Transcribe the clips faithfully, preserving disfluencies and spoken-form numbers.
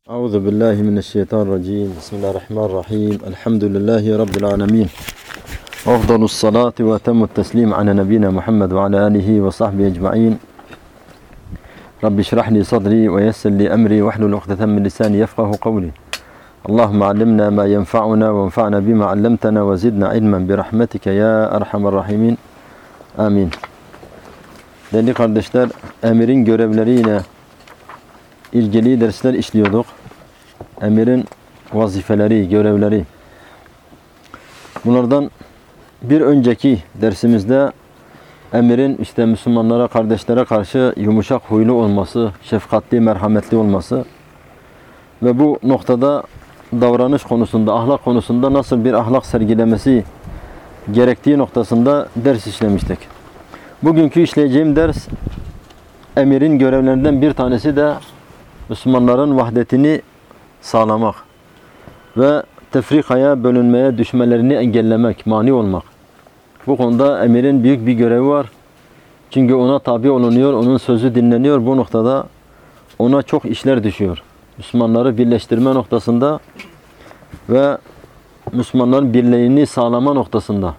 Euzu billahi mineşşeytanirracim. Bismillahirrahmanirrahim. Elhamdülillahi rabbil alamin. Afdalus salati ve etemmut teslim ala nebiyina Muhammed ve ala alihi ve sahbihi ecmaîn. Rabbi şrah li sadri ve yessir li emri ve hlul ukdeten min lisani yefkahu kavli. Allahumme allimna ma yenfa'una ve enfa'na bima allamtana ve zidna ilmen bi rahmetike ya erhamer rahimin. Amin. Değerli kardeşler, emirin görevleriyle ilgili dersler işliyorduk. Emirin vazifeleri, görevleri. Bunlardan bir önceki dersimizde emirin işte Müslümanlara, kardeşlere karşı yumuşak huylu olması, şefkatli, merhametli olması ve bu noktada davranış konusunda, ahlak konusunda nasıl bir ahlak sergilemesi gerektiği noktasında ders işlemiştik. Bugünkü işleyeceğim ders, emirin görevlerinden bir tanesi de Müslümanların vahdetini sağlamak ve tefrikaya, bölünmeye düşmelerini engellemek, mani olmak. Bu konuda emirin büyük bir görevi var. Çünkü ona tabi olunuyor, onun sözü dinleniyor. Bu noktada ona çok işler düşüyor. Müslümanları birleştirme noktasında ve Müslümanların birliğini sağlama noktasında.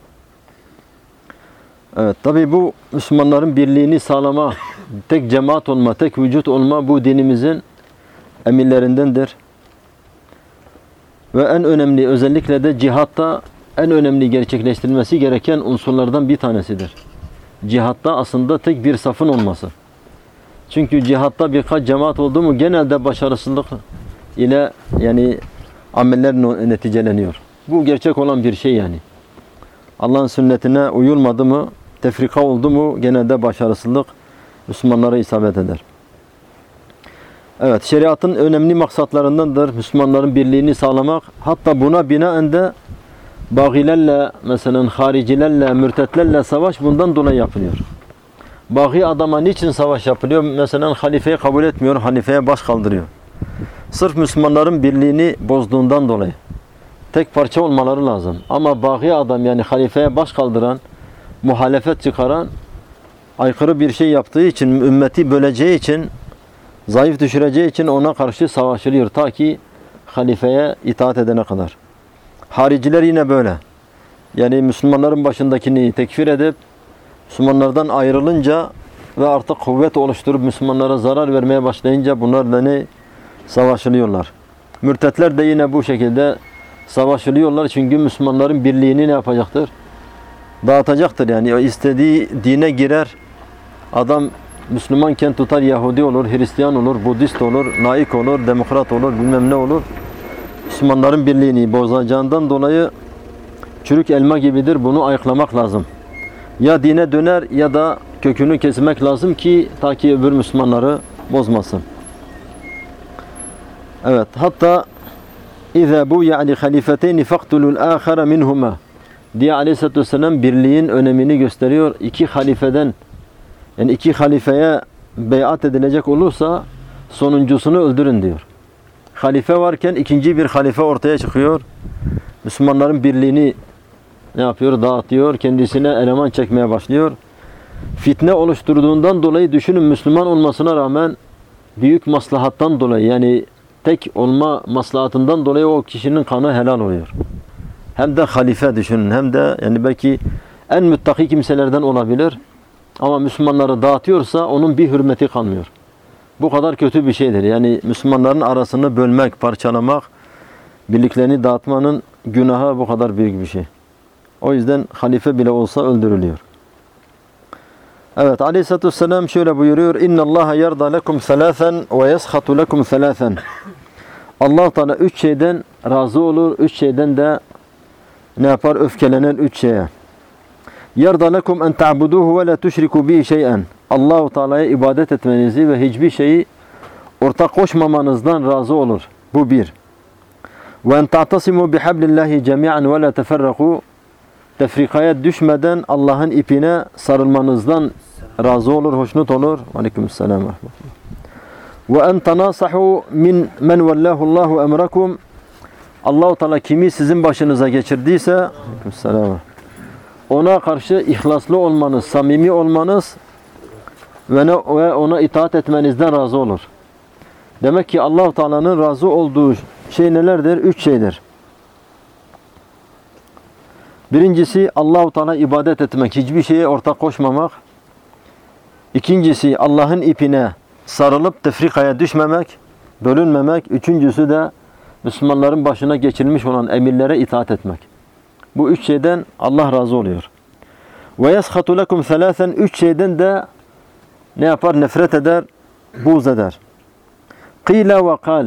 Evet, tabi bu Müslümanların birliğini sağlama, tek cemaat olma, tek vücut olma bu dinimizin emirlerindendir. Ve en önemli, özellikle de cihatta en önemli gerçekleştirilmesi gereken unsurlardan bir tanesidir. Cihatta aslında tek bir safın olması. Çünkü cihatta birkaç cemaat oldu mu genelde başarısızlık ile yani ameller neticeleniyor. Bu gerçek olan bir şey yani. Allah'ın sünnetine uyulmadı mı, tefrika oldu mu genelde başarısızlık Müslümanlara isabet eder. Evet, şeriatın önemli maksatlarındandır Müslümanların birliğini sağlamak. Hatta buna binaen de bağilerle, mesela haricilerle, mürtetlerle savaş bundan dolayı yapılıyor. Baği adama niçin savaş yapılıyor? Mesela halifeyi kabul etmiyor, halifeye baş kaldırıyor. Sırf Müslümanların birliğini bozduğundan dolayı. Tek parça olmaları lazım. Ama baği adam, yani halifeye baş kaldıran, muhalefet çıkaran, aykırı bir şey yaptığı için, ümmeti böleceği için, zayıf düşüreceği için ona karşı savaşılıyor. Ta ki halifeye itaat edene kadar. Hariciler yine böyle. Yani Müslümanların başındakini tekfir edip, Müslümanlardan ayrılınca ve artık kuvvet oluşturup Müslümanlara zarar vermeye başlayınca bunlarla ne? Savaşılıyorlar. Mürtetler de yine bu şekilde savaşılıyorlar. Çünkü Müslümanların birliğini ne yapacaktır? Dağıtacaktır yani. İstediği dine girer. Adam Müslümanken tutar Yahudi olur, Hristiyan olur, Budist olur, laik olur, demokrat olur, bilmem ne olur. Müslümanların birliğini bozacağından dolayı çürük elma gibidir. Bunu ayıklamak lazım. Ya dine döner ya da kökünü kesmek lazım ki ta ki öbür Müslümanları bozmasın. Evet, hatta İzâbû ya'li halifeteyni faktulul âkhara minhuma diye Aleyhisselatü Vesselam birliğin önemini gösteriyor. İki halifeden, yani iki halifeye beyat edilecek olursa sonuncusunu öldürün diyor. Halife varken ikinci bir halife ortaya çıkıyor. Müslümanların birliğini ne yapıyor? Dağıtıyor. Kendisine eleman çekmeye başlıyor. Fitne oluşturduğundan dolayı düşünün, Müslüman olmasına rağmen büyük maslahattan dolayı, yani tek olma maslahatından dolayı o kişinin kanı helal oluyor. Hem de halife düşünün, hem de yani belki en müttaki kimselerden olabilir. Ama Müslümanları dağıtıyorsa onun bir hürmeti kalmıyor. Bu kadar kötü bir şeydir. Yani Müslümanların arasını bölmek, parçalamak, birliklerini dağıtmanın günahı bu kadar büyük bir şey. O yüzden halife bile olsa öldürülüyor. Evet, Aleyhisselatü Vesselam şöyle buyuruyor. İnna Allaha yerda lekum selâfen ve yeshatu lekum selâfen. Allah Teala üç şeyden razı olur, üç şeyden de ne yapar? Öfkelenen üç şeye. Yerda lekum en ta'buduhu ve la tuşriku bihi şey'en. Allah-u Teala'ya ibadet etmenizi ve hiçbir şeyi ortak koşmamanızdan razı olur. Bu bir. Ve en ta'tasimu bihablillahi cemi'an ve la teferraku. Tefrikaya düşmeden Allah'ın ipine sarılmanızdan razı olur, hoşnut olur. Aleykümselam ve rahmetullah. Ve en tanasahu min men vallahullahu emrakum. Allah-u Teala kimi sizin başınıza geçirdiyse, aleykümselam, ona karşı ihlaslı olmanız, samimi olmanız ve ona itaat etmenizden razı olur. Demek ki Allah-u Teala'nın razı olduğu şey nelerdir? Üç şeydir. Birincisi Allah-u Teala ibadet etmek, hiçbir şeye ortak koşmamak. İkincisi Allah'ın ipine sarılıp tefrikaya düşmemek, bölünmemek. Üçüncüsü de Müslümanların başına geçirilmiş olan emirlere itaat etmek. Bu üç şeyden Allah razı oluyor. Ve yeshatu lekum thalâthen, üç şeyden de ne yapar? Nefret eder, buğz eder. Qîle ve kal.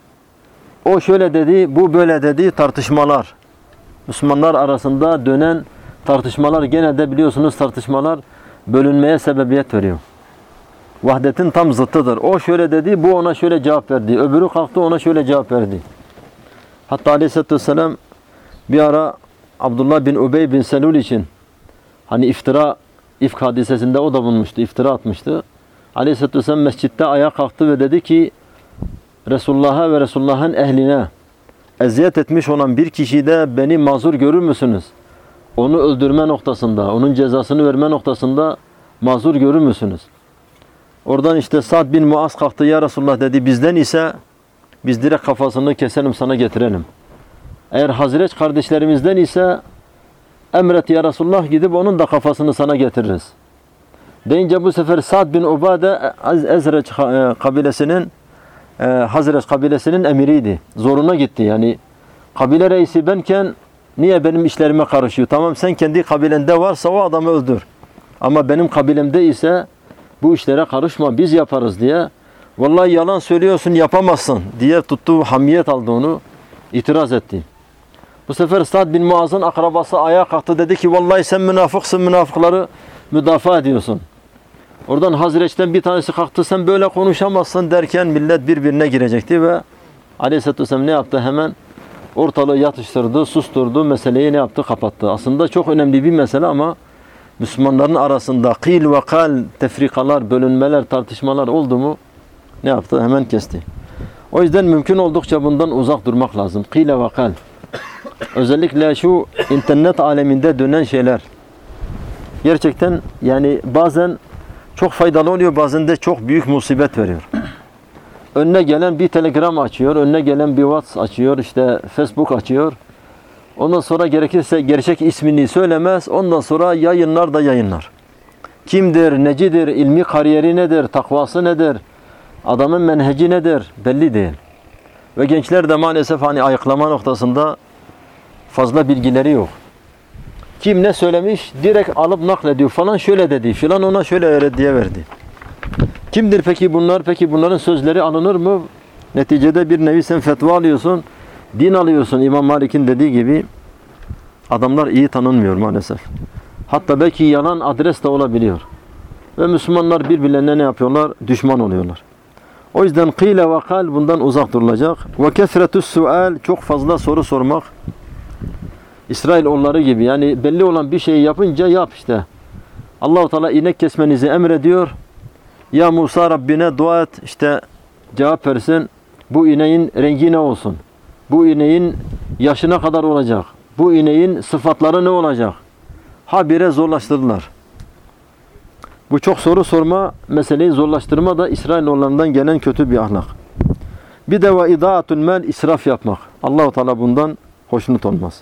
O şöyle dedi, bu böyle dedi tartışmalar. Müslümanlar arasında dönen tartışmalar, gene de biliyorsunuz tartışmalar bölünmeye sebebiyet veriyor. Vahdetin tam zıttıdır. O şöyle dedi, bu ona şöyle cevap verdi. Öbürü kalktı ona şöyle cevap verdi. Hatta Aleyhisselatü Vesselam bir ara Abdullah bin Ubey bin Selul için hani iftira, ifk hadisesinde o da bulmuştu, iftira atmıştı. Aleyhisselatü Vesselam mescitte ayağa kalktı ve dedi ki Resulullah'a ve Resulullah'ın ehline eziyet etmiş olan bir kişiyi de beni mazur görür müsünüz? Onu öldürme noktasında, onun cezasını verme noktasında mazur görür müsünüz? Oradan işte Sa'd bin Muaz kalktı, ya Resulullah dedi, bizden ise biz direkt kafasını keselim sana getirelim. Eğer Hazreç kardeşlerimizden ise emret ya Resulullah, gidip onun da kafasını sana getiririz. Deyince bu sefer Sa'd bin Ubade Ezreç kabilesinin Hazreç kabilesinin emiriydi. Zoruna gitti. Yani kabile reisi benken niye benim işlerime karışıyor? Tamam, sen kendi kabilende varsa o adamı öldür. Ama benim kabilemde ise bu işlere karışma, biz yaparız diye. Vallahi yalan söylüyorsun, yapamazsın diye tuttu, hamiyet aldı onu. İtiraz etti. Bu sefer Sa'd bin Muaz'ın akrabası ayağa kalktı, dedi ki vallahi sen münafıksın, münafıkları müdafaa ediyorsun. Oradan Hazreç'ten bir tanesi kalktı, sen böyle konuşamazsın derken millet birbirine girecekti ve Aleyhisselatü Vesselam ne yaptı? Hemen ortalığı yatıştırdı, susturdu, meseleyi ne yaptı? Kapattı. Aslında çok önemli bir mesele ama Müslümanların arasında kıl ve kal, tefrikalar, bölünmeler, tartışmalar oldu mu ne yaptı? Hemen kesti. O yüzden mümkün oldukça bundan uzak durmak lazım. Kıl ve kal. Özellikle şu internet aleminde dönen şeyler gerçekten yani bazen çok faydalı oluyor, bazen de çok büyük musibet veriyor. Önüne gelen bir Telegram açıyor, önüne gelen bir WhatsApp açıyor, işte Facebook açıyor. Ondan sonra gerekirse gerçek ismini söylemez, ondan sonra yayınlar da yayınlar. Kimdir, necidir, ilmi kariyeri nedir, takvası nedir, adamın menheci nedir belli değil. Ve gençler de maalesef hani ayıklama noktasında fazla bilgileri yok. Kim ne söylemiş direkt alıp naklediyor. Falan şöyle dedi, filan ona şöyle reddiye verdi. Kimdir peki bunlar? Peki bunların sözleri alınır mı? Neticede bir nevi sen fetva alıyorsun, din alıyorsun. İmam Malik'in dediği gibi adamlar iyi tanınmıyor maalesef. Hatta belki yalan adres de olabiliyor. Ve Müslümanlar birbirlerine ne yapıyorlar? Düşman oluyorlar. O yüzden kıyle ve kal bundan uzak durulacak. Ve kesretü's sual, çok fazla soru sormak. İsrailoğulları gibi, yani belli olan bir şeyi yapınca yap işte. Allah-u Teala inek kesmenizi emrediyor. Ya Musa Rabbine dua et, işte cevap versin. Bu ineğin rengi ne olsun? Bu ineğin yaşına kadar olacak? Bu ineğin sıfatları ne olacak? Habire zorlaştırdılar. Bu çok soru sorma, meseleyi zorlaştırma da İsrailoğullarından gelen kötü bir ahlak. Bir de ve idaatul mal, israf yapmak. Allah-u Teala bundan hoşnut olmaz.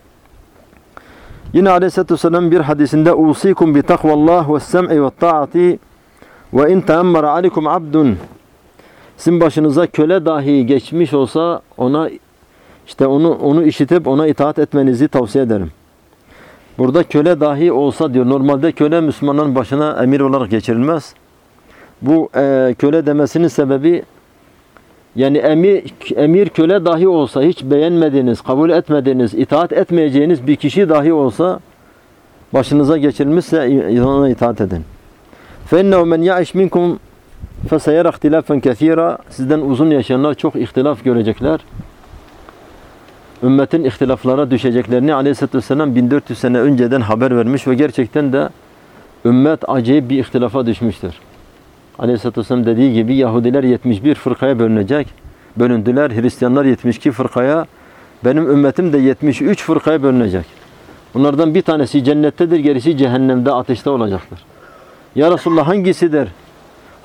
Yine Aleyhisselatü Vesselam bir hadisinde usikum bi takvallah ve sem'i ve ta'ati ve in teammara alikum abdun. Sizin başınıza köle dahi geçmiş olsa ona işte onu onu işitip ona itaat etmenizi tavsiye ederim. Burada köle dahi olsa diyor. Normalde köle Müslümanların başına emir olarak geçirilmez. Bu e, köle demesinin sebebi yani emir, emir köle dahi olsa, hiç beğenmediğiniz, kabul etmediğiniz, itaat etmeyeceğiniz bir kişi dahi olsa başınıza geçirilmişse ona itaat edin. فَاِنَّهُ مَنْ يَعِشْ مِنْكُمْ فَسَيَرَ اخْتِلَافًا كَثِيرًا. Sizden uzun yaşayanlar çok ihtilaf görecekler. Ümmetin ihtilaflara düşeceklerini Aleyhisselatü Vesselam bin dört yüz sene önceden haber vermiş ve gerçekten de ümmet acayip bir ihtilafa düşmüştür. Aleyhisselatü Vesselam dediği gibi Yahudiler yetmiş bir fırkaya bölünecek. Bölündüler. Hristiyanlar yetmiş iki fırkaya. Benim ümmetim de yetmiş üç fırkaya bölünecek. Bunlardan bir tanesi cennettedir, gerisi cehennemde, ateşte olacaktır. Ya Resulullah hangisidir?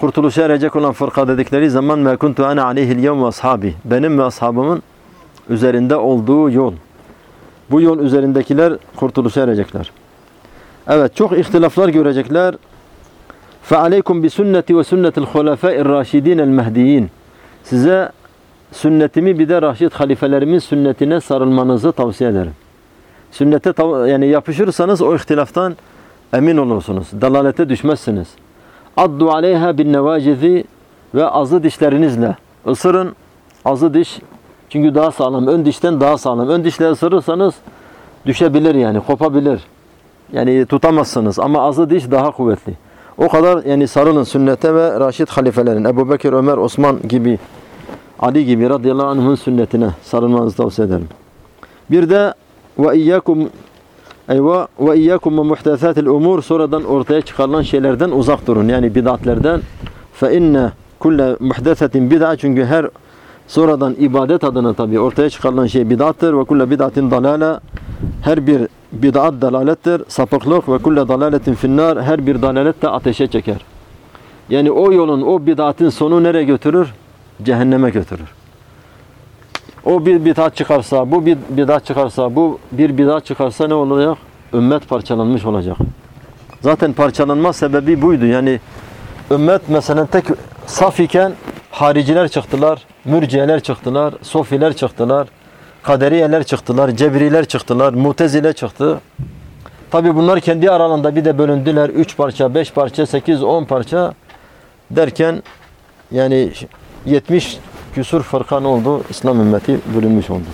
kurtuluşa erecek olan fırka dedikleri zaman مَا كُنْتُ أَنَا عَلَيْهِ الْيَوْمُ وَأَصْحَابِهِ benim ve ashabımın üzerinde olduğu yol. Bu yol üzerindekiler kurtuluşa erecekler. Evet, çok ihtilaflar görecekler. فَعَلَيْكُمْ بِسُنَّةِ وَسُنَّةِ الْخُلَفَاءِ الرَّاشِد۪ينَ الْمَهْدِيِّينَ size sünnetimi bir de Raşid halifelerimin sünnetine sarılmanızı tavsiye ederim. Sünnete yani yapışırsanız o ihtilaftan emin olursunuz. Dalalete düşmezsiniz. Addu aleyha bin nevacizi ve azı dişlerinizle ısırın. Azı diş çünkü daha sağlam. Ön dişten daha sağlam. Ön dişle ısırırsanız düşebilir yani kopabilir. Yani tutamazsınız ama azı diş daha kuvvetli. O kadar yani sarılın sünnete ve Raşid halifelerin Ebu Bekir, Ömer, Osman gibi Ali gibi radıyallahu anh'ın sünnetine sarılmanızı tavsiye ederim. Bir de ve iyyakum eyva ve iyyakum ve muhdesatil umur sonradan ortaya çıkarılan şeylerden uzak durun. Yani bid'atlerden. Fe inne kulle muhdesetin bid'a çünkü her sonradan ibadet adına tabi ortaya çıkarılan şey bid'attır ve kulle bid'atin dalale her bir bid'at dalalettir, sapıklık ve kulle dalaletin finnar her bir dalalet de ateşe çeker. Yani o yolun, o bid'atin sonu nereye götürür? Cehenneme götürür. O bir bid'at çıkarsa, bu bir bid'at çıkarsa, bu bir bid'at çıkarsa ne olacak? Ümmet parçalanmış olacak. Zaten parçalanma sebebi buydu. Yani ümmet mesela tek saf iken hariciler çıktılar, mürciyeler çıktılar, sofiler çıktılar, kaderiyeler çıktılar, cebriler çıktılar, mutezile çıktı. Tabi bunlar kendi aralarında bir de bölündüler. Üç parça, beş parça, sekiz, on parça derken yani yetmiş küsur fırkan oldu. İslam ümmeti bölünmüş oldu.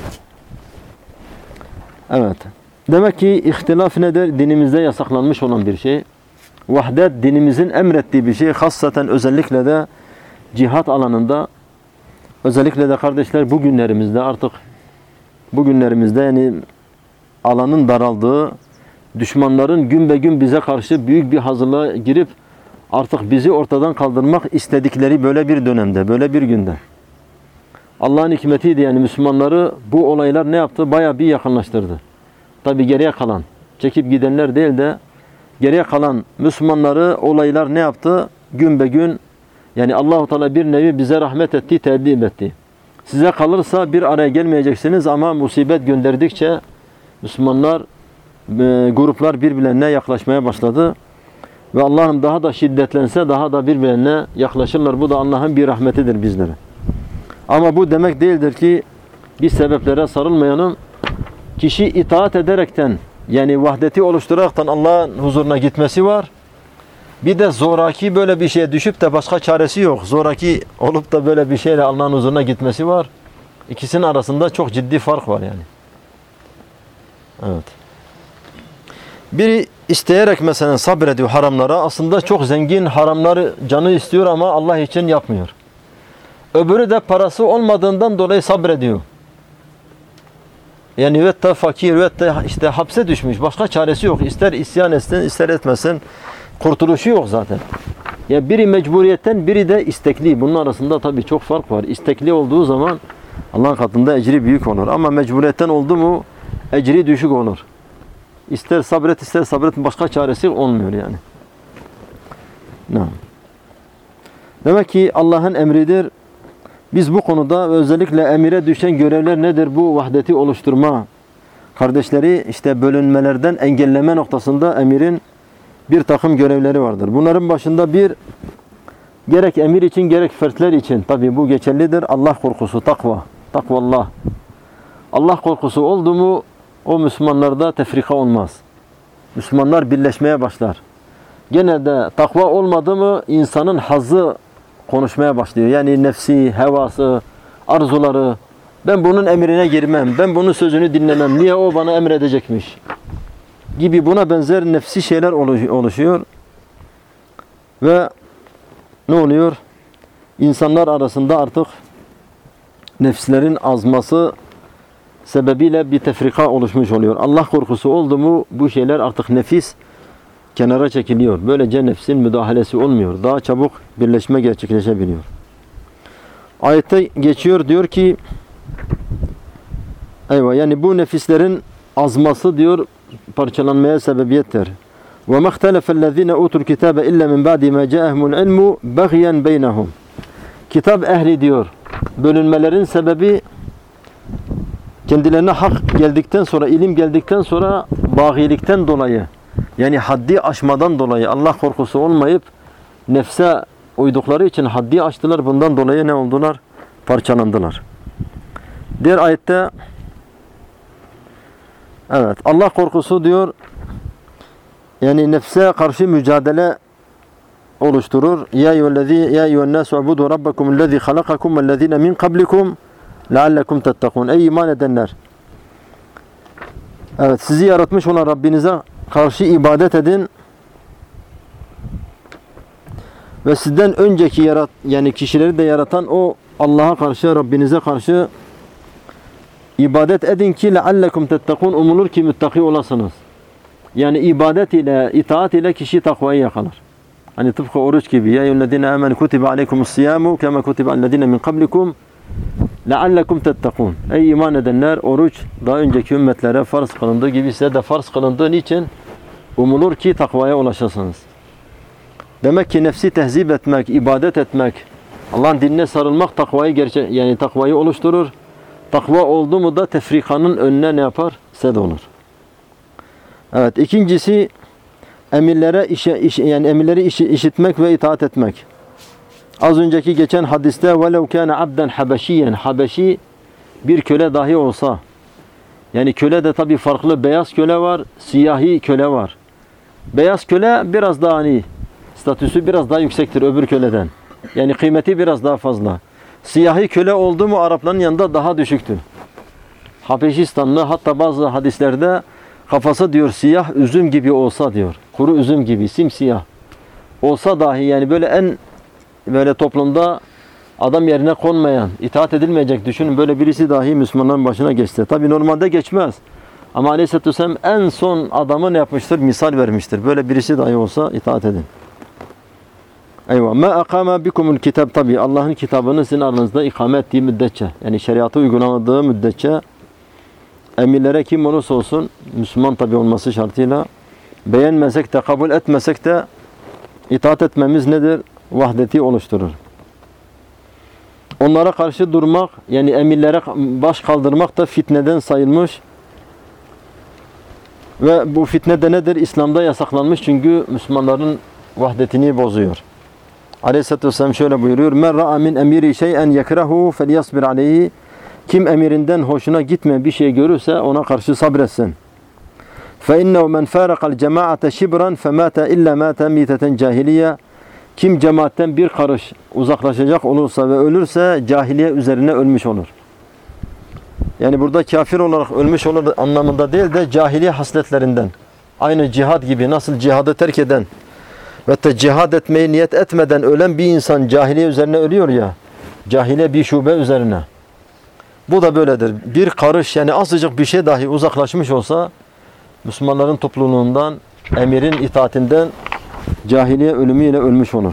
Evet. Demek ki ihtilaf nedir? Dinimizde yasaklanmış olan bir şey. Vahdet dinimizin emrettiği bir şey. Hassaten özellikle de cihat alanında özellikle de kardeşler bugünlerimizde artık bugünlerimizde yani alanın daraldığı düşmanların gün be gün bize karşı büyük bir hazırlığa girip artık bizi ortadan kaldırmak istedikleri böyle bir dönemde, böyle bir günde. Allah'ın hikmetiydi yani Müslümanları bu olaylar ne yaptı? Bayağı bir yakınlaştırdı. Tabi geriye kalan, çekip gidenler değil de geriye kalan Müslümanları olaylar ne yaptı? Gün be gün yani Allah-u Teala bir nevi bize rahmet etti, teedip etti. Size kalırsa bir araya gelmeyeceksiniz ama musibet gönderdikçe Müslümanlar, e, gruplar birbirlerine yaklaşmaya başladı. Ve Allah'ım daha da şiddetlense daha da birbirlerine yaklaşırlar. Bu da Allah'ın bir rahmetidir bizlere. Ama bu demek değildir ki bir sebeplere sarılmayanın kişi itaat ederekten yani vahdeti oluşturaraktan Allah'ın huzuruna gitmesi var. Bir de zoraki böyle bir şeye düşüp de başka çaresi yok. Zoraki olup da böyle bir şeyle Allah'ın huzuruna gitmesi var. İkisinin arasında çok ciddi fark var yani. Evet. Biri isteyerek mesela sabrediyor haramlara. Aslında çok zengin haramları canı istiyor ama Allah için yapmıyor. Öbürü de parası olmadığından dolayı sabrediyor. Yani ve de fakir ve de işte hapse düşmüş. Başka çaresi yok. İster isyan etsin, ister etmesin. Kurtuluşu yok zaten. Ya biri mecburiyetten, biri de istekli. Bunun arasında tabii çok fark var. İstekli olduğu zaman Allah'ın katında ecri büyük olur. Ama mecburiyetten oldu mu ecri düşük olur. İster sabret, ister sabret başka çaresi olmuyor yani. Ne? Demek ki Allah'ın emridir. Biz bu konuda özellikle emire düşen görevler nedir? Bu vahdeti oluşturma. Kardeşleri işte bölünmelerden engelleme noktasında emirin bir takım görevleri vardır. Bunların başında bir gerek emir için gerek fertler için tabi bu geçerlidir. Allah korkusu, takva, takvallah. Allah korkusu oldu mu o Müslümanlarda tefrika olmaz. Müslümanlar birleşmeye başlar. Gene de takva olmadı mı insanın hazzı konuşmaya başlıyor. Yani nefsi, hevası, arzuları. Ben bunun emrine girmem. Ben bunun sözünü dinlemem. Niye o bana emredecekmiş? Gibi buna benzer nefsi şeyler oluşuyor. Ve ne oluyor? İnsanlar arasında artık nefslerin azması sebebiyle bir tefrika oluşmuş oluyor. Allah korkusu oldu mu bu şeyler artık nefis kenara çekiliyor. Böylece nefsin müdahalesi olmuyor. Daha çabuk birleşme gerçekleşebiliyor. Ayette geçiyor diyor ki eyvah yani bu nefislerin azması diyor parçalanmaya sebebiyettir. وَمَا اخْتَلَفَ الَّذ۪ينَ اُوتُوا الْكِتَابَ اِلَّا مِنْ بَعْدِ مَا جَاءَهُمُ الْعِلْمُ بَغْيًا بَيْنَهُمْ. Kitap ehli diyor. Bölünmelerin sebebi kendilerine hak geldikten sonra, ilim geldikten sonra bağilikten dolayı, yani haddi aşmadan dolayı, Allah korkusu olmayıp nefse uydukları için haddi aştılar. Bundan dolayı ne oldular? Parçalandılar. Diğer ayette evet, Allah korkusu diyor, yani nefse karşı mücadele oluşturur. Ya eyyühellezî ya eyyühennâsü ubudu rabbakumüllezî halakakum vellezîne min kablikum leallekum tettekûn. Ey iman edenler! Evet, sizi yaratmış olan Rabbinize karşı ibadet edin ve sizden önceki yarat yani kişileri de yaratan o Allah'a karşı, Rabbinize karşı ibadet edin ki leallekum tettekûn, umulur ki müttaki olasınız. Yani ibadet ile, itaat ile kişi takvayı yakalar. Hani tıpkı oruç gibi. Ya eyyühellezîne âmenû kutibe aleykumus-siyâmu kema kutibe alellezîne min kablikum leallekum tettekûn. Ey iman edenler, oruç daha önceki ümmetlere farz kılındığı gibi size de farz kılındığı için umulur ki takvaya ulaşasınız. Demek ki nefsi tehzip etmek, ibadet etmek, Allah'ın dinine sarılmak takvayı gerçek, yani takvayı oluşturur. Takva oldu mu da tefrikanın önüne ne yapar? Sed olur. Evet, ikincisi emirlere işe, iş, yani emirleri iş, işitmek ve itaat etmek. Az önceki geçen hadiste وَلَوْ كَانَ عَبْدًا حَبَشِيًّا, Habeşi bir köle dahi olsa, yani köle de tabi farklı, beyaz köle var, siyahi köle var. Beyaz köle biraz daha hani statüsü biraz daha yüksektir öbür köleden. Yani kıymeti biraz daha fazla. Siyahi köle oldu mu Arapların yanında daha düşüktür. Habeşistanlı, hatta bazı hadislerde kafası diyor siyah üzüm gibi olsa diyor. Kuru üzüm gibi, simsiyah olsa dahi, yani böyle en böyle toplumda adam yerine konmayan, itaat edilmeyecek, düşünün böyle birisi dahi Müslümanların başına geçti. Tabi normalde geçmez. Ama Aleyhisselatü Vesselam en son adamı ne yapmıştır? Misal vermiştir. Böyle birisi dahi olsa itaat edin. Eyvah. Ma akama bikumul kitab, tabi Allah'ın kitabını sizin aranızda ikame ettiği müddetçe, yani şeriatı uygulamadığı müddetçe emirlere kim olursa olsun, Müslüman tabi olması şartıyla, beğenmesek de kabul etmesek de itaat etmemiz nedir? Vahdeti oluşturur. Onlara karşı durmak, yani emirlere baş kaldırmak da fitneden sayılmış. Ve bu fitne de nedir? İslam'da yasaklanmış, çünkü Müslümanların vahdetini bozuyor. Aleyhisselatü Vesselam şöyle buyuruyor: "Men ra'a min emiri şey'en yekrahu felyasbir aleyhi." Kim emirinden hoşuna gitmeyen bir şey görürse ona karşı sabretsin. فَاِنَّهُ مَنْ فَارَقَ الْجَمَاعَةَ شِبْرًا فَمَاتَ اِلَّا مَاتَ مِيتَةً جَاهِلِيَّةً. Kim cemaatten bir karış uzaklaşacak olursa ve ölürse cahiliye üzerine ölmüş olur. Yani burada kafir olarak ölmüş olur anlamında değil de cahiliye hasletlerinden. Aynı cihad gibi, nasıl cihadı terk eden ve de cihad etmeyi niyet etmeden ölen bir insan cahiliye üzerine ölüyor ya, cahiliye bir şube üzerine. Bu da böyledir. Bir karış, yani azıcık bir şey dahi uzaklaşmış olsa Müslümanların topluluğundan, emirin itaatinden cahiliye ölümüyle ölmüş olur.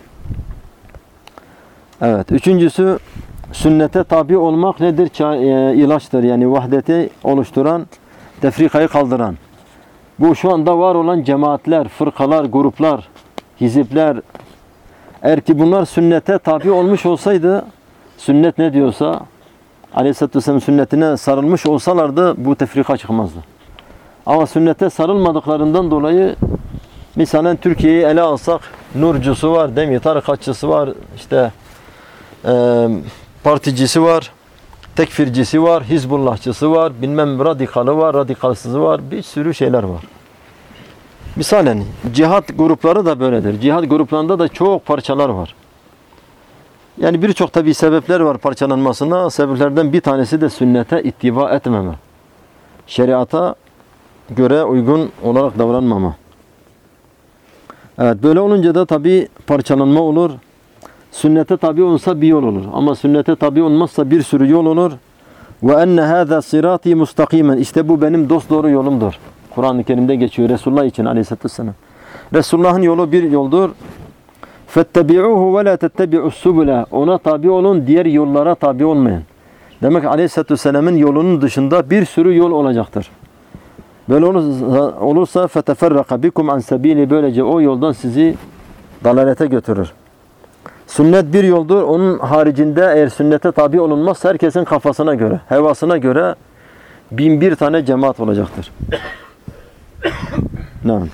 Evet. Üçüncüsü, sünnete tabi olmak nedir? E, ilaçtır. Yani vahdeti oluşturan, tefrikayı kaldıran. Bu şu anda var olan cemaatler, fırkalar, gruplar, hizipler, eğer ki bunlar sünnete tabi olmuş olsaydı, sünnet ne diyorsa, Aleyhisselatü Vesselam sünnetine sarılmış olsalardı bu tefrika çıkmazdı. Ama sünnete sarılmadıklarından dolayı, misalen Türkiye'yi ele alsak, nurcusu var, değil mi? Tarikatçısı var, işte e, particisi var, tekfircisi var, hizbullahçısı var, bilmem radikalı var, radikalsızı var, bir sürü şeyler var. Misalen cihad grupları da böyledir. Cihad gruplarında da çok parçalar var. Yani birçok tabii sebepler var parçalanmasına. Sebeplerden bir tanesi de sünnete ittiba etmeme. Şeriata göre uygun olarak davranmama. Evet, böyle olunca da tabii parçalanma olur. Sünnete tabi olsa bir yol olur. Ama sünnete tabi olmazsa bir sürü yol olur. Ve enne hâzâ sirâtî mustakîmen. İşte bu benim dosdoğru yolumdur. Kur'an-ı Kerim'de geçiyor Resulullah için Aleyhisselatü Vesselam. Resulullah'ın yolu bir yoldur. فَاتَّبِعُوهُ وَلَا تَتَّبِعُوا السُّبُلَ. Ona tabi olun, diğer yollara tabi olmayın. Demek Aleyhisselatü Vesselam'ın yolunun dışında bir sürü yol olacaktır. Böyle olursa, olursa feteferraka bikum an sabili, böylece o yoldan sizi dalalete götürür. Sünnet bir yoldur. Onun haricinde eğer sünnete tabi olunmazsa herkesin kafasına göre, hevasına göre bin bir tane cemaat olacaktır. Naam.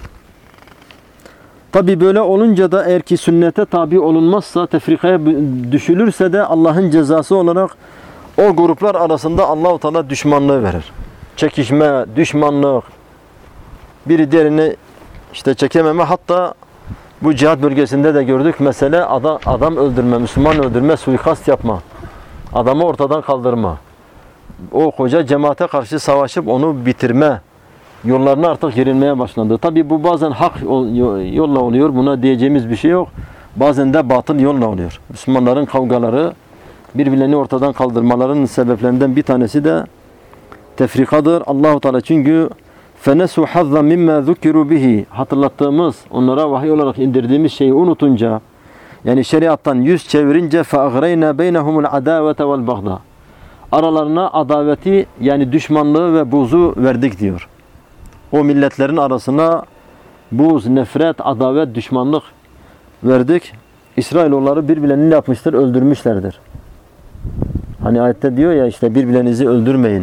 Tabi böyle olunca da eğer ki sünnete tabi olunmazsa, tefrikaya düşülürse de Allah'ın cezası olarak o gruplar arasında Allah-u Teala düşmanlığı verir. Çekişme, düşmanlık, biri diğerini işte çekememe, hatta bu cihat bölgesinde de gördük. Mesele adam, adam öldürme, Müslüman öldürme, suikast yapma. Adamı ortadan kaldırma. O koca cemaate karşı savaşıp onu bitirme yollarına artık girilmeye başlandı. Tabi bu bazen hak yolla oluyor. Buna diyeceğimiz bir şey yok. Bazen de batıl yolla oluyor. Müslümanların kavgaları, birbirlerini ortadan kaldırmaların sebeplerinden bir tanesi de tefrikadır. Allah-u Teala çünkü فَنَسُوا حَظًّا مِمَّا ذُكِّرُوا bihi, hatırlattığımız, onlara vahiy olarak indirdiğimiz şeyi unutunca, yani şeriattan yüz çevirince فَاَغْرَيْنَا بَيْنَهُمُ الْعَدَاوَةَ وَالْبَغْضَى, aralarına adaveti, yani düşmanlığı ve buzu verdik diyor. O milletlerin arasına buz, nefret, adavet, düşmanlık verdik. İsrailoğulları birbirlerini yapmıştır? Öldürmüşlerdir. Hani ayette diyor ya işte birbirlerinizi öldürmeyin.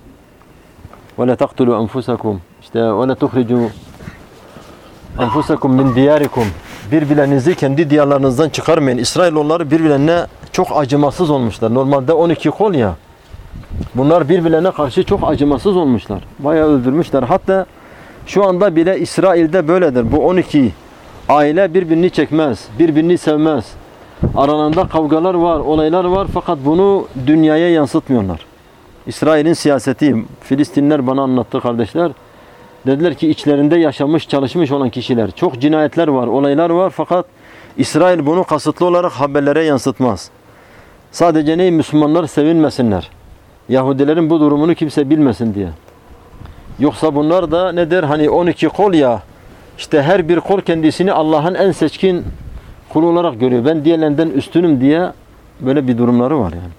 وَلَا تَقْتُلُوا أَنْفُسَكُمْ İşte وَلَا تُخْرِجُوا أَنْفُسَكُمْ مِنْ دِيَارِكُمْ Birbirlerinizi kendi diyarlarınızdan çıkarmayın. İsrailoğulları birbirlerine çok acımasız olmuşlar. Normalde on iki kol ya. Bunlar birbirlerine karşı çok acımasız olmuşlar. Bayağı öldürmüşler. Hatta şu anda bile İsrail'de böyledir. Bu on iki aile birbirini çekmez, birbirini sevmez. Aralarında kavgalar var, olaylar var, fakat bunu dünyaya yansıtmıyorlar. İsrail'in siyaseti, Filistinler bana anlattı kardeşler. Dediler ki içlerinde yaşamış, çalışmış olan kişiler. Çok cinayetler var, olaylar var, fakat İsrail bunu kasıtlı olarak haberlere yansıtmaz. Sadece ne? Müslümanlar sevinmesinler. Yahudilerin bu durumunu kimse bilmesin diye. Yoksa bunlar da nedir? Hani on iki kol ya, işte her bir kol kendisini Allah'ın en seçkin kulu olarak görüyor. Ben diğerlerinden üstünüm diye böyle bir durumları var yani.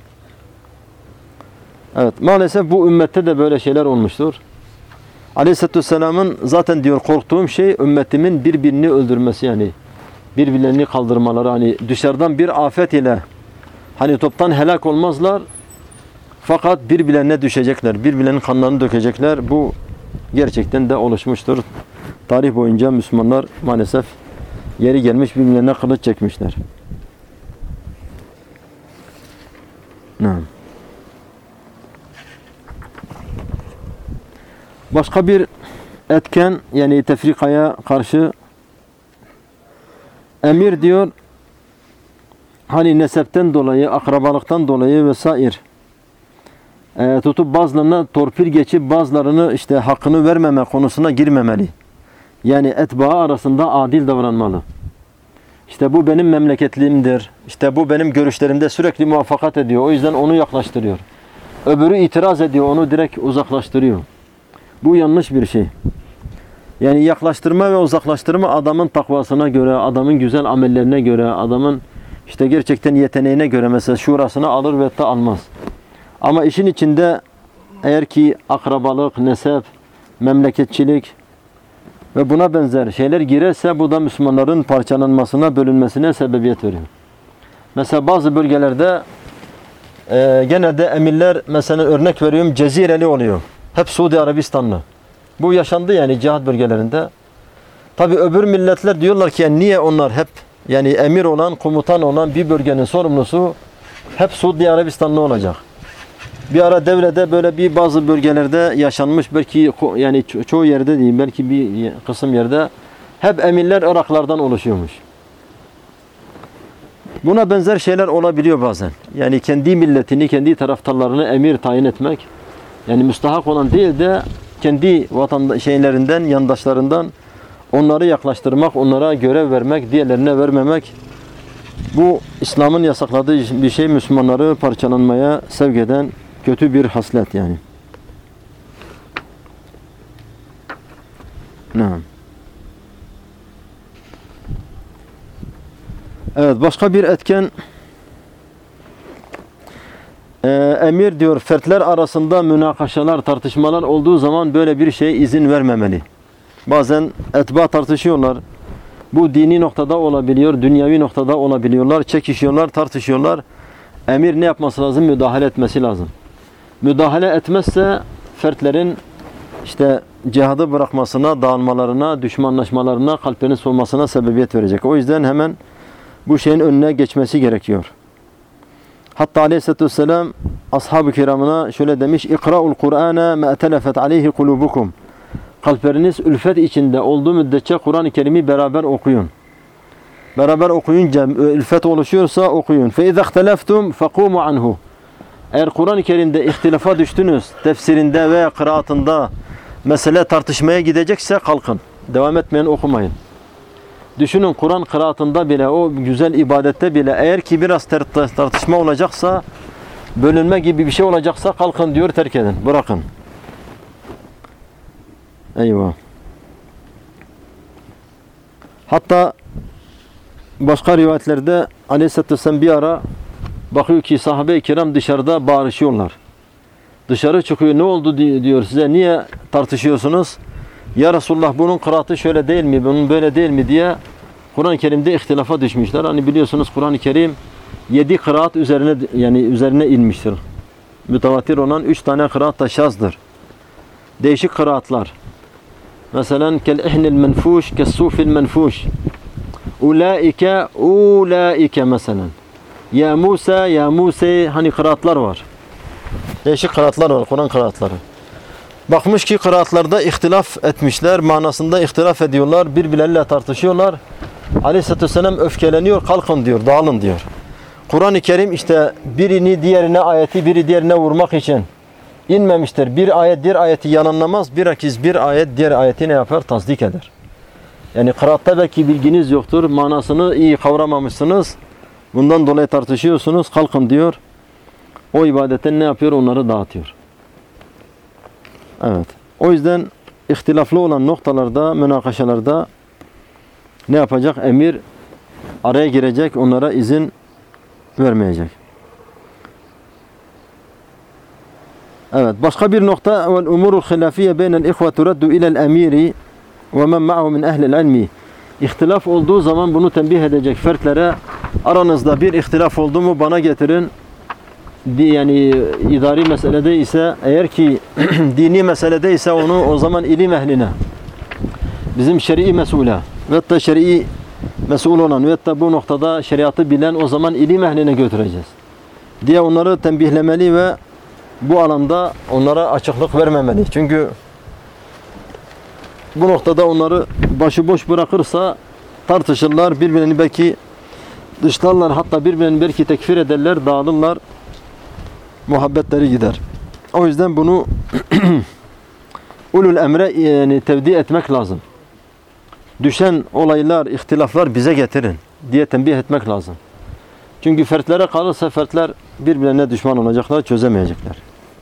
Evet, maalesef bu ümmette de böyle şeyler olmuştur. Aleyhisselatü Vesselam'ın zaten diyor korktuğum şey ümmetimin birbirini öldürmesi, yani birbirlerini kaldırmaları. Hani dışarıdan bir afet ile hani toptan helak olmazlar, fakat birbirlerine düşecekler, birbirlerinin kanlarını dökecekler. Bu gerçekten de oluşmuştur. Tarih boyunca Müslümanlar maalesef yeri gelmiş birbirlerine kılıç çekmişler. Ne? Başka bir etken, yani tefrikaya karşı emir diyor, hani nesepten dolayı, akrabalıktan dolayı vesaire e, tutup bazılarına torpil geçip bazılarını işte hakkını vermeme konusuna girmemeli. Yani etbaa arasında adil davranmalı. İşte bu benim memleketliğimdir, işte bu benim görüşlerimde sürekli muvaffakat ediyor, o yüzden onu yaklaştırıyor. Öbürü itiraz ediyor, onu direkt uzaklaştırıyor. Bu yanlış bir şey. Yani yaklaştırma ve uzaklaştırma adamın takvasına göre, adamın güzel amellerine göre, adamın işte gerçekten yeteneğine göre, mesela şurasını alır ve da almaz. Ama işin içinde eğer ki akrabalık, nesep, memleketçilik ve buna benzer şeyler girerse, bu da Müslümanların parçalanmasına, bölünmesine sebebiyet veriyor. Mesela bazı bölgelerde e, genelde emirler, mesela örnek veriyorum, Cezireli oluyor. Hep Suudi Arabistanlı. Bu yaşandı yani cihat bölgelerinde. Tabi öbür milletler diyorlar ki yani niye onlar hep, yani emir olan, komutan olan bir bölgenin sorumlusu hep Suudi Arabistanlı olacak. Bir ara devrede böyle bir bazı bölgelerde yaşanmış, belki yani ço çoğu yerde değil, belki bir kısım yerde hep emirler Iraklardan oluşuyormuş. Buna benzer şeyler olabiliyor bazen. Yani kendi milletini, kendi taraftarlarını emir tayin etmek, yani müstahak olan değil de kendi vatanda şeylerinden, yandaşlarından onları yaklaştırmak, onlara görev vermek, diğerlerine vermemek. Bu İslam'ın yasakladığı bir şey, Müslümanları parçalanmaya sevk eden kötü bir haslet yani. Ne? Evet, başka bir etken Ee, emir diyor fertler arasında münakaşalar, tartışmalar olduğu zaman böyle bir şeye izin vermemeli. Bazen etba tartışıyorlar. Bu dini noktada olabiliyor, dünyevi noktada olabiliyorlar. Çekişiyorlar, tartışıyorlar. Emir ne yapması lazım? Müdahale etmesi lazım. Müdahale etmezse fertlerin işte cihadı bırakmasına, dağılmalarına, düşmanlaşmalarına, kalplerinin soğumasına sebebiyet verecek. O yüzden hemen bu şeyin önüne geçmesi gerekiyor. Hatta Aleyhisselatü Vesselam ashab-ı kiramına şöyle demiş: İkra'ul Kur'ane me etelefet aleyhi kulubukum. Kalpleriniz ülfet içinde olduğu müddetçe Kur'an-ı Kerim'i beraber okuyun. Beraber okuyunca ülfet oluşuyorsa okuyun. Fe izâ ihteleftum fekûmu anhu. Eğer Kur'an-ı Kerim'de ihtilafa düştünüz, tefsirinde veya kıraatında mesele tartışmaya gidecekse kalkın. Devam etmeyin, okumayın. Düşünün, Kur'an kıraatında bile, o güzel ibadette bile eğer ki biraz tartışma olacaksa, bölünme gibi bir şey olacaksa kalkın diyor, terk edin, bırakın. Eyvah. Hatta başka rivayetlerde Aleyhisselatü Vesselam bir ara bakıyor ki sahabe-i kiram dışarıda bağırışıyorlar. Dışarı çıkıyor, ne oldu diyor size, niye tartışıyorsunuz? Ya Resulullah, bunun kıraatı şöyle değil mi, bunun böyle değil mi diye Kur'an-ı Kerim'de ihtilafa düşmüşler. Hani biliyorsunuz Kur'an-ı Kerim yedi kıraat üzerine, yani üzerine inmiştir. Mütevatir olan üç tane kıraat da şazdır. Değişik kıraatlar. Mesela kel ihnil menfuş, kes sufil menfuş. Ulaike, ulaike mesela. Ya Musa, ya Musa, hani kıraatlar var. Değişik kıraatlar var, Kur'an kıraatları. Bakmış ki kıraatlarda ihtilaf etmişler, manasında ihtilaf ediyorlar, birbirleriyle tartışıyorlar. Aleyhisselatü Vesselam öfkeleniyor, kalkın diyor, dağılın diyor. Kur'an-ı Kerim işte birini diğerine, ayeti biri diğerine vurmak için inmemiştir. Bir ayet diğer ayeti yalanlamaz, bilakis bir ayet diğer ayeti ne yapar? Tasdik eder. Yani kıraatta belki bilginiz yoktur, manasını iyi kavramamışsınız. Bundan dolayı tartışıyorsunuz, kalkın diyor. O ibadetten ne yapıyor? Onları dağıtıyor. Evet. O yüzden ihtilaflı olan noktalarda, münakaşalarda ne yapacak? Emir araya girecek, onlara izin vermeyecek. Evet. Başka bir nokta, vel umurul hilafiye beynel ihve turaddu ilel emiri ve men ma'hu min ehlil ilmi. İhtilaf olduğu zaman bunu tembih edecek fertlere, aranızda bir ihtilaf oldu mu bana getirin. Yani idari meselede ise, eğer ki dini meselede ise onu o zaman ilim ehline, bizim şer'i mesule ve hatta şer'i mesul olan ve hatta bu noktada şeriatı bilen o zaman ilim ehline götüreceğiz diye onları tembihlemeli ve bu alanda onlara açıklık vermemeli. Çünkü bu noktada onları başıboş bırakırsa tartışırlar, birbirini belki dışlarlar, hatta birbirini belki tekfir ederler, dağılırlar, muhabbetleri gider. O yüzden bunu ulul emre yani tevdi etmek lazım. Düşen olaylar, ihtilaflar bize getirin diye tembih etmek lazım. Çünkü fertlere kalırsa fertler birbirlerine düşman olacaklar, çözemeyecekler.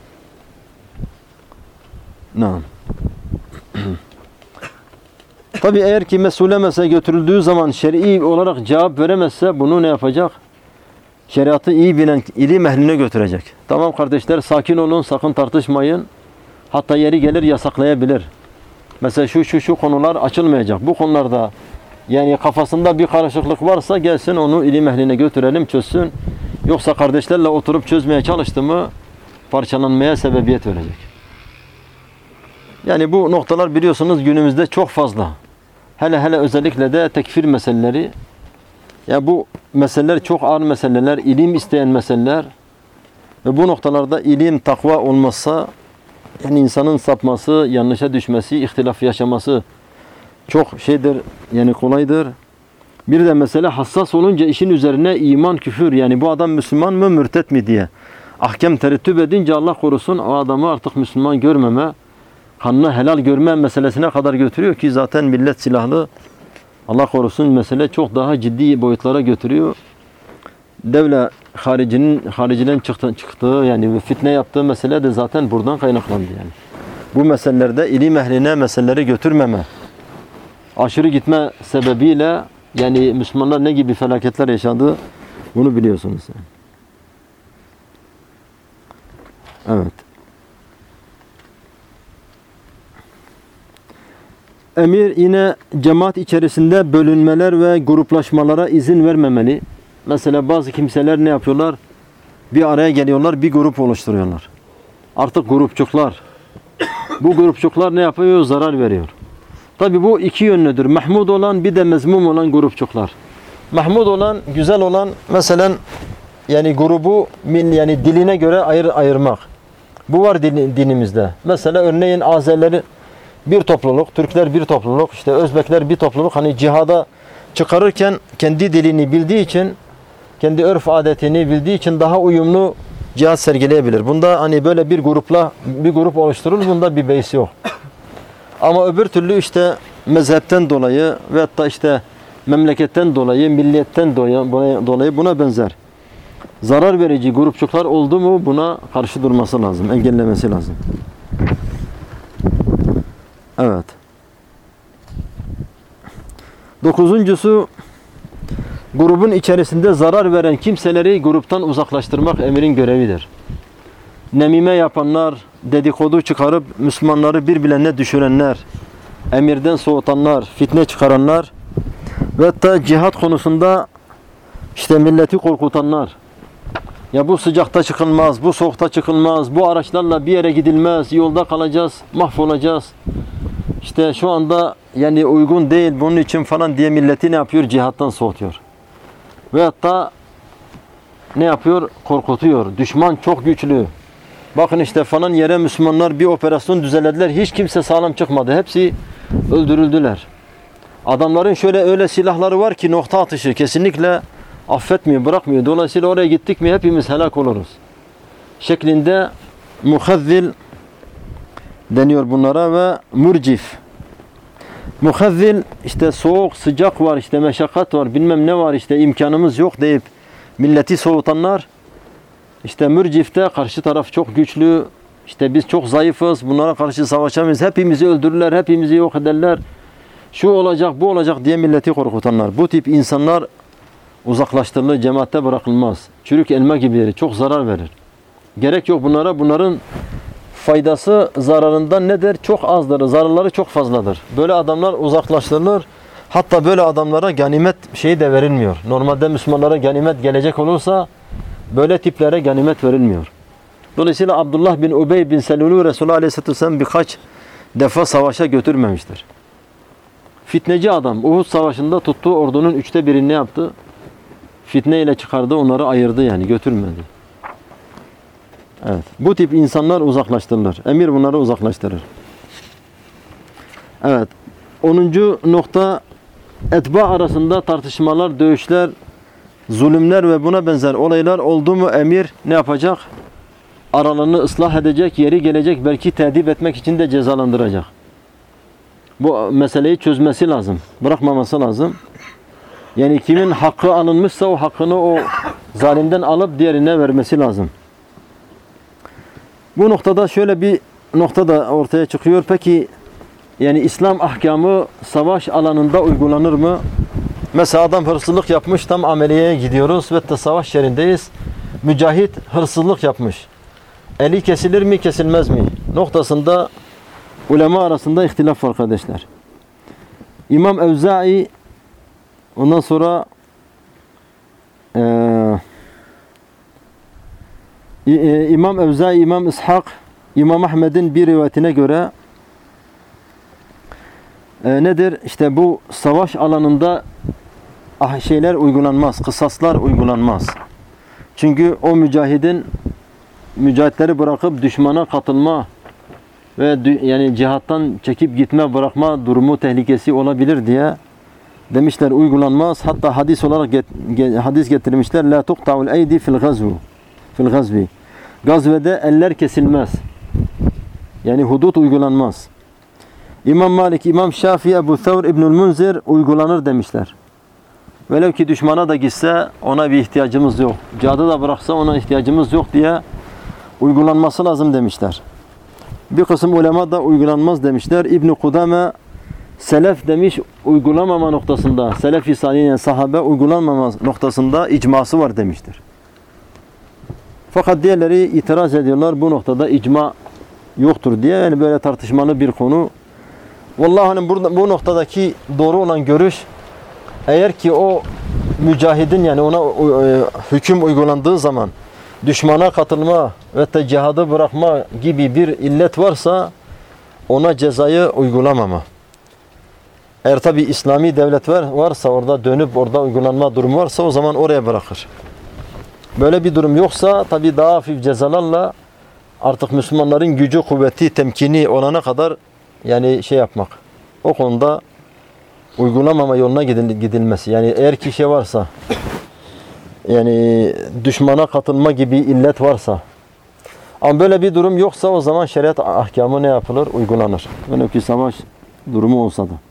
Naam. Tabi eğer ki mesule mesela götürüldüğü zaman şer'i olarak cevap veremezse bunu ne yapacak? Şeriatı iyi bilen ilim ehline götürecek. Tamam kardeşler, sakin olun, sakın tartışmayın. Hatta yeri gelir yasaklayabilir. Mesela şu şu şu konular açılmayacak. Bu konularda yani kafasında bir karışıklık varsa gelsin, onu ilim ehline götürelim, çözsün. Yoksa kardeşlerle oturup çözmeye çalıştı mı parçalanmaya sebebiyet verecek. Yani bu noktalar biliyorsunuz günümüzde çok fazla. Hele hele özellikle de tekfir meseleleri. Ya bu meseleler çok ağır meseleler, ilim isteyen meseleler. Ve bu noktalarda ilim, takva olmazsa yani insanın sapması, yanlışa düşmesi, ihtilaf yaşaması çok şeydir, yani kolaydır. Bir de mesele hassas olunca işin üzerine iman, küfür, yani bu adam Müslüman mı, mürtet mi diye ahkam terettüp edince Allah korusun o adamı artık Müslüman görmeme, kanını helal görme meselesine kadar götürüyor ki zaten millet silahlı. Allah korusun, mesele çok daha ciddi boyutlara götürüyor. Devle haricinin hariciden çıktı, çıktığı yani fitne yaptığı mesele de zaten buradan kaynaklandı yani. Bu meselelerde ilim ehline meseleleri götürmeme, aşırı gitme sebebiyle yani Müslümanlar ne gibi felaketler yaşadı bunu biliyorsunuz yani. Evet. Emir yine cemaat içerisinde bölünmeler ve gruplaşmalara izin vermemeli. Mesela bazı kimseler ne yapıyorlar? Bir araya geliyorlar, bir grup oluşturuyorlar. Artık grupçuklar. Bu grupçuklar ne yapıyor? Zarar veriyor. Tabi bu iki yönlüdür. Mahmud olan bir de mezmum olan grupçuklar. Mahmud olan, güzel olan mesela yani grubu yani diline göre ayır, ayırmak. Bu var din, dinimizde. Mesela örneğin Azerileri bir topluluk, Türkler bir topluluk, işte Özbekler bir topluluk. Hani cihada çıkarırken kendi dilini bildiği için, kendi örf adetini bildiği için daha uyumlu cihat sergileyebilir. Bunda hani böyle bir grupla bir grup oluşturulur. Bunda bir beis yok. Ama öbür türlü işte mezhepten dolayı veyahut da işte memleketten dolayı, milliyetten dolayı buna benzer zarar verici grupçuklar oldu mu buna karşı durması lazım, engellemesi lazım. Evet. Dokuzuncusu, grubun içerisinde zarar veren kimseleri gruptan uzaklaştırmak emirin görevidir. Nemime yapanlar, dedikodu çıkarıp Müslümanları birbirlerine düşürenler, emirden soğutanlar, fitne çıkaranlar ve hatta cihat konusunda işte milleti korkutanlar. Ya bu sıcakta çıkılmaz, bu soğukta çıkılmaz, bu araçlarla bir yere gidilmez, yolda kalacağız, mahvolacağız. İşte şu anda yani uygun değil bunun için falan diye milleti ne yapıyor? Cihattan soğutuyor. Ve hatta ne yapıyor? Korkutuyor. Düşman çok güçlü. Bakın işte falan yere Müslümanlar bir operasyon düzenlediler. Hiç kimse sağlam çıkmadı. Hepsi öldürüldüler. Adamların şöyle öyle silahları var ki nokta atışı kesinlikle affetmiyor, bırakmıyor. Dolayısıyla oraya gittik mi hepimiz helak oluruz. Şeklinde muhazzil deniyor bunlara ve murcif. Muhazzil işte soğuk, sıcak var, işte meşakkat var, bilmem ne var, işte imkanımız yok deyip milleti soğutanlar. İşte mürcifte karşı taraf çok güçlü, işte biz çok zayıfız, bunlara karşı savaşamayız, hepimizi öldürürler, hepimizi yok ederler, şu olacak, bu olacak diye milleti korkutanlar. Bu tip insanlar uzaklaştırılır, cemaatte bırakılmaz. Çürük elma gibileri çok zarar verir. Gerek yok bunlara, bunların faydası zararından nedir? Çok azdır, zararları çok fazladır. Böyle adamlar uzaklaştırılır. Hatta böyle adamlara ganimet şeyi de verilmiyor. Normalde Müslümanlara ganimet gelecek olursa böyle tiplere ganimet verilmiyor. Dolayısıyla Abdullah bin Ubey bin Selul'ü Resulullah Aleyhisselatü Vesselam birkaç defa savaşa götürmemiştir. Fitneci adam Uhud Savaşı'nda tuttuğu ordunun üçte birini ne yaptı? Fitne ile çıkardı, onları ayırdı yani götürmedi. Evet. Bu tip insanlar uzaklaştırılır. Emir bunları uzaklaştırır. Evet. onuncu nokta etba arasında tartışmalar, dövüşler, zulümler ve buna benzer olaylar oldu mu emir ne yapacak? Aralarını ıslah edecek, yeri gelecek, belki tedip etmek için de cezalandıracak. Bu meseleyi çözmesi lazım. Bırakmaması lazım. Yani kimin hakkı alınmışsa o hakkını o zalimden alıp diğerine vermesi lazım. Bu noktada şöyle bir nokta da ortaya çıkıyor. Peki yani İslam ahkamı savaş alanında uygulanır mı? Mesela adam hırsızlık yapmış, tam ameliyeye gidiyoruz ve de savaş yerindeyiz. Mücahit hırsızlık yapmış. Eli kesilir mi, kesilmez mi? Noktasında ulema arasında ihtilaf var kardeşler. İmam Evza'i, ondan sonra eee İmam Evza'i, İmam İshak, İmam Ahmed'in bir rivayetine göre e, nedir? İşte bu savaş alanında ah, şeyler uygulanmaz, kısaslar uygulanmaz. Çünkü o mücahidin mücahitleri bırakıp düşmana katılma ve yani cihattan çekip gitme, bırakma durumu tehlikesi olabilir diye demişler uygulanmaz. Hatta hadis olarak get, get, hadis getirmişler. La tuqta'ul eydi fil gazvu. Fil gazvi. Gazvede eller kesilmez. Yani hudut uygulanmaz. İmam Malik, İmam Şafii, Ebu Thawr, İbnül Munzir uygulanır demişler. Velev ki düşmana da gitse ona bir ihtiyacımız yok. Cihadı da bıraksa ona ihtiyacımız yok diye uygulanması lazım demişler. Bir kısım ulema da uygulanmaz demişler. İbn Kudame selef demiş uygulamama noktasında, selef-i salih yani sahabe uygulanmama noktasında icması var demiştir. Fakat diğerleri itiraz ediyorlar bu noktada icma yoktur diye. Yani böyle tartışmalı bir konu. Vallahi hani burada bu noktadaki doğru olan görüş, eğer ki o mücahidin yani ona e, hüküm uygulandığı zaman düşmana katılma ve de cihadı bırakma gibi bir illet varsa ona cezayı uygulamama. Eğer tabi İslami devlet var, varsa orada dönüp orada uygulanma durumu varsa o zaman oraya bırakır. Böyle bir durum yoksa tabi daha hafif cezalarla artık Müslümanların gücü, kuvveti, temkini olana kadar yani şey yapmak. O konuda uygulamama yoluna gidilmesi. Yani eğer ki şey varsa yani düşmana katılma gibi illet varsa ama böyle bir durum yoksa o zaman şeriat ahkamı ne yapılır? Uygulanır. Böyle ki savaş durumu olsa da.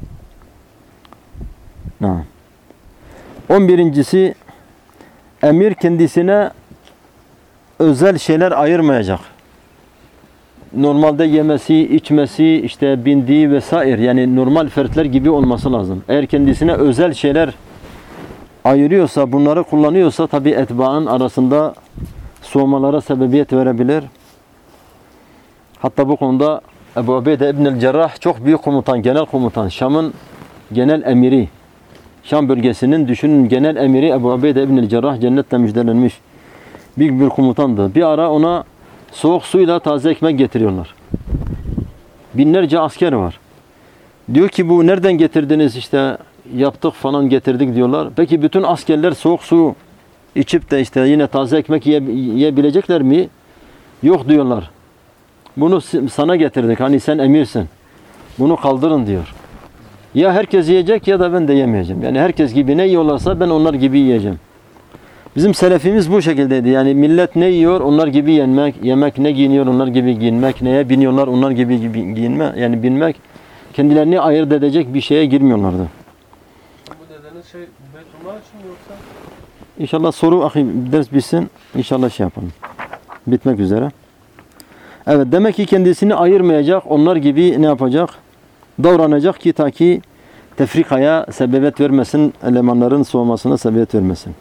on birincisi emir kendisine özel şeyler ayırmayacak. Normalde yemesi, içmesi, işte bindiği vesaire yani normal fertler gibi olması lazım. Eğer kendisine özel şeyler ayırıyorsa, bunları kullanıyorsa tabi etbaın arasında soğumalara sebebiyet verebilir. Hatta bu konuda Ebu Ubeyde İbn-i Cerrah çok büyük komutan, genel komutan, Şam'ın genel emiri. Şam bölgesinin düşünün genel emiri Ebu Ubeyde İbn-i Cerrah cennetle müjdelenmiş büyük bir komutandı. Bir ara ona soğuk suyla taze ekmek getiriyorlar. Binlerce asker var. Diyor ki bu nereden getirdiniz işte yaptık falan getirdik diyorlar. Peki bütün askerler soğuk su içip de işte yine taze ekmek yiye, yiyebilecekler mi? Yok diyorlar. Bunu sana getirdik hani sen emirsin. Bunu kaldırın diyor. Ya herkes yiyecek ya da ben de yemeyeceğim. Yani herkes gibi ne yiyorlarsa ben onlar gibi yiyeceğim. Bizim selefimiz bu şekildeydi. Yani millet ne yiyor onlar gibi yenmek, yemek ne giyiniyor onlar gibi giyinmek, neye biniyorlar onlar gibi, gibi giyinme, yani binmek. Kendilerini ayırt edecek bir şeye girmiyorlardı. Bu dediğiniz şey Beytullah için mi yoksa? İnşallah soru ahi ders bitsin. İnşallah şey yapalım. Bitmek üzere. Evet demek ki kendisini ayırmayacak, onlar gibi ne yapacak? Davranacak ki ta ki tefrikaya sebebiyet vermesin, elemanların soğumasına sebebiyet vermesin.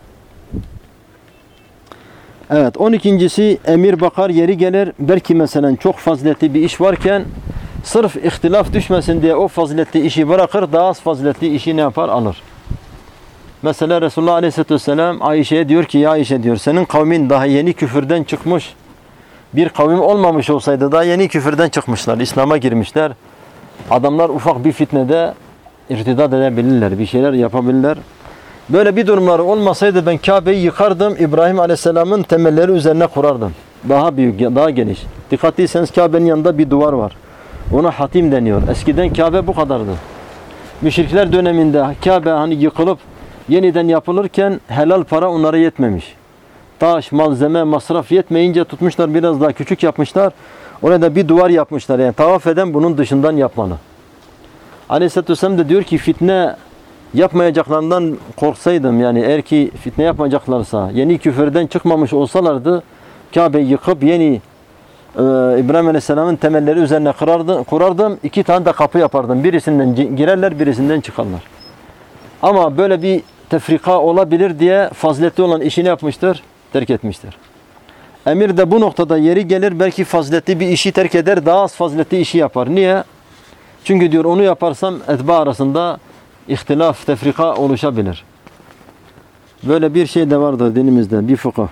Evet on ikincisi emir bakar yeri gelir. Belki mesela çok faziletli bir iş varken sırf ihtilaf düşmesin diye o faziletli işi bırakır, daha az faziletli işi ne yapar? Alır. Mesela Resulullah Aleyhisselatü Vesselam Ayşe'ye diyor ki ya Ayşe diyor senin kavmin daha yeni küfürden çıkmış. Bir kavim olmamış olsaydı daha yeni küfürden çıkmışlar. İslam'a girmişler. Adamlar ufak bir fitnede irtidat edebilirler. Bir şeyler yapabilirler. Böyle bir durumları olmasaydı ben Kabe'yi yıkardım. İbrahim Aleyhisselam'ın temelleri üzerine kurardım. Daha büyük, daha geniş. Dikkatliyseniz Kabe'nin yanında bir duvar var. Ona hatim deniyor. Eskiden Kabe bu kadardı. Müşrikler döneminde Kabe hani yıkılıp yeniden yapılırken helal para onlara yetmemiş. Taş, malzeme, masraf yetmeyince tutmuşlar biraz daha küçük yapmışlar. Orada bir duvar yapmışlar. Yani tavaf eden bunun dışından yapmalı. Aleyhisselatü Vesselam da diyor ki fitne yapmayacaklarından korksaydım yani eğer ki fitne yapmayacaklarsa yeni küfürden çıkmamış olsalardı Kabe'yi yıkıp yeni e, İbrahim Aleyhisselam'ın temelleri üzerine kurardım, kurardım. İki tane de kapı yapardım. Birisinden girerler, birisinden çıkarlar. Ama böyle bir tefrika olabilir diye faziletli olan işini yapmıştır, terk etmiştir. Emir de bu noktada yeri gelir belki faziletli bir işi terk eder, daha az faziletli işi yapar. Niye? Çünkü diyor onu yaparsam etba arasında ihtilaf, tefrika oluşabilir. Böyle bir şey de vardır dinimizde, bir fıkıh.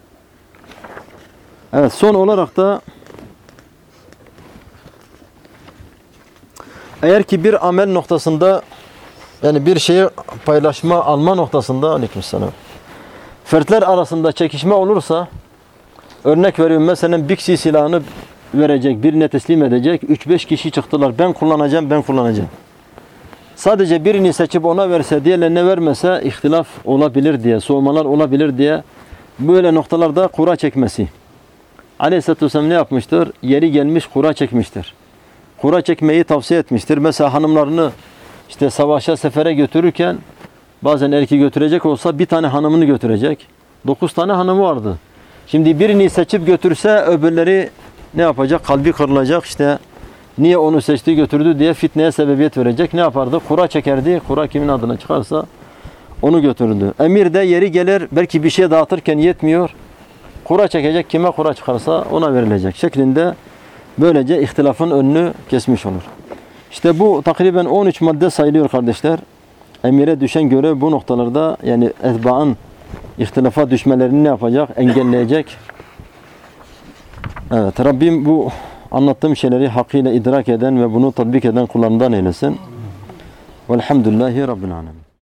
Evet, son olarak da eğer ki bir amel noktasında yani bir şeyi paylaşma, alma noktasında aleykümselam fertler arasında çekişme olursa örnek veriyorum mesela bir kişi silahını verecek, birine teslim edecek. üç beş kişi çıktılar. Ben kullanacağım, ben kullanacağım. Sadece birini seçip ona verse, diğerlerine vermese ihtilaf olabilir diye, soğumalar olabilir diye böyle noktalarda kura çekmesi. Aleyhisselatü Vesselam ne yapmıştır? Yeri gelmiş kura çekmiştir. Kura çekmeyi tavsiye etmiştir. Mesela hanımlarını işte savaşa, sefere götürürken bazen erkeği götürecek olsa bir tane hanımını götürecek. Dokuz tane hanımı vardı. Şimdi birini seçip götürse öbürleri ne yapacak? Kalbi kırılacak işte. Niye onu seçti götürdü diye fitneye sebebiyet verecek. Ne yapardı? Kura çekerdi. Kura kimin adına çıkarsa onu götürdü. Emir de yeri gelir belki bir şey dağıtırken yetmiyor. Kura çekecek, kime kura çıkarsa ona verilecek şeklinde, böylece ihtilafın önünü kesmiş olur. İşte bu takriben on üç madde sayılıyor kardeşler. Emire düşen görev bu noktalarda, yani etbaın ihtilafa düşmelerini ne yapacak? Engelleyecek. Evet, Rabbim bu anlattığım şeyleri hakkıyla idrak eden ve bunu tatbik eden kullarından eylesin. Velhamdülillahi Rabbil Alemin.